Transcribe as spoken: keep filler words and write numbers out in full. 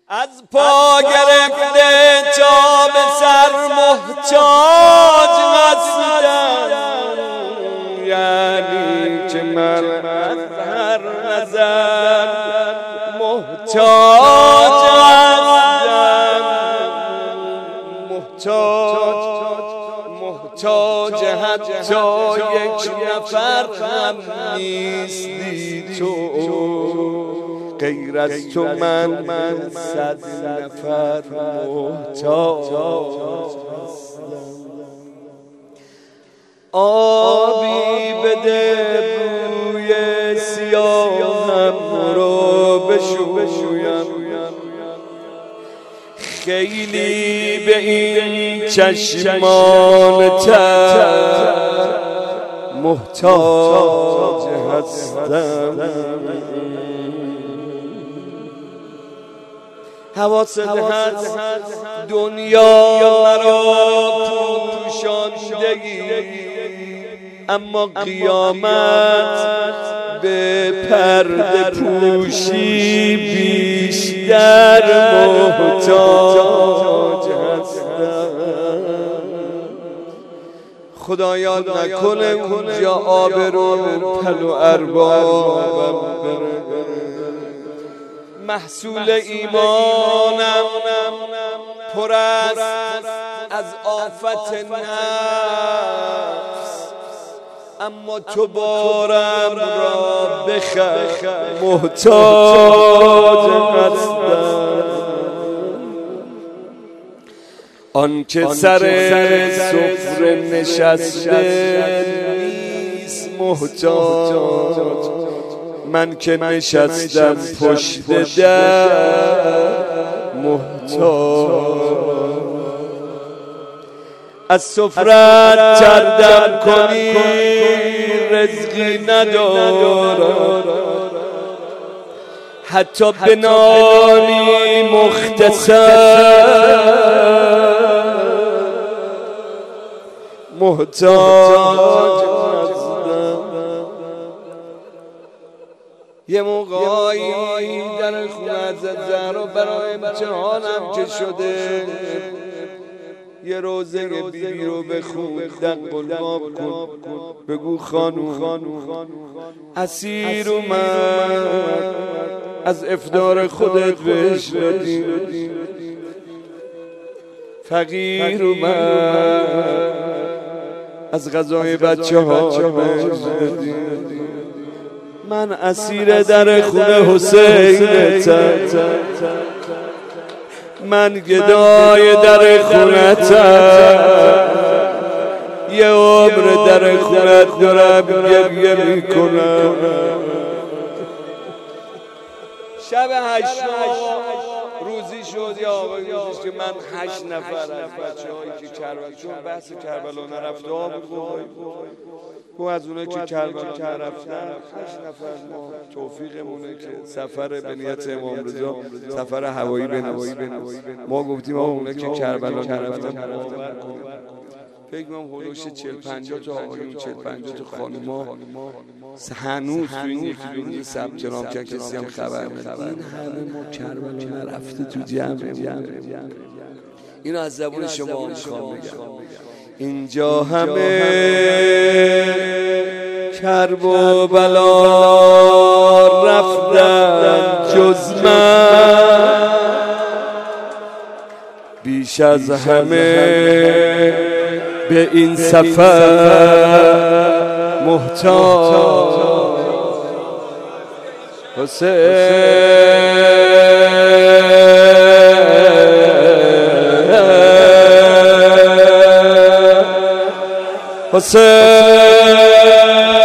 از پا گرفته تا به سر محتاج هستم، یعنی که من از هر نظر محتاج هستم، محتاج محتاج حتی یک نفر هم نیستی تو، غیر از تو من من صد نفر محتاج. آبی بده بوی سیاهم رو بشویم، خیلی به این چشمان تر محتاج هستم. حواست هست دنیا مرا پوشاندگی، اما قیامت به پرده پوشی بیشتر محتاج هستم. خدایا نکنه اونجا آبرو پل و اربابم بره، محصول ایمانم پر است از آفت نفس، اما تو بارم را بخر محتاج هستم. آن که سر سفره نشسته نیست محتاج، من که نشستم پشت در محتاج. از سفرت چردم کنی رزقی ندارم، حتی به نانی مختصر محتاج. یه موقعی در خونه حضرت زهرا برای امتحانم که شده یه روزه بیبی رو بخون، دق الباب کن، بگو خانوم اسیر اومد، از افطار خودت بهش بدی، فقیر اومد، از غذای بچه ها بهش بدی. من اسیر در خونه حسینتم، من گدای در خونتم، یه عمر در خونت دارم گریه میکنم. شب هشت روزی شد یا آقای روزیش که من هشت نفر از بچه هایی که کربلا، چون بحث کربلا نرفته ها بود و از اونه که کربلا نرفتن هشت نفر ما توفیقمونه که سفر به نیت امام رضا سفر هوایی بنویسیم. ما گفتیم آقا اونه که کربلا نرفتن فکر کنم هلوش چهل پنجاه تا آقایون چهل پنجاه تا خانوما هنوز تو این یکی دو ثبت نام کردن، کسی هم خبر نداره. این همه ما کربلا نرفته تو جمعمون. اینو از زبون شما میخوام بگم. اینجا همه کرب و بلا رفتن جز من، بیش از همه به این سفر محتاج حسین. حسین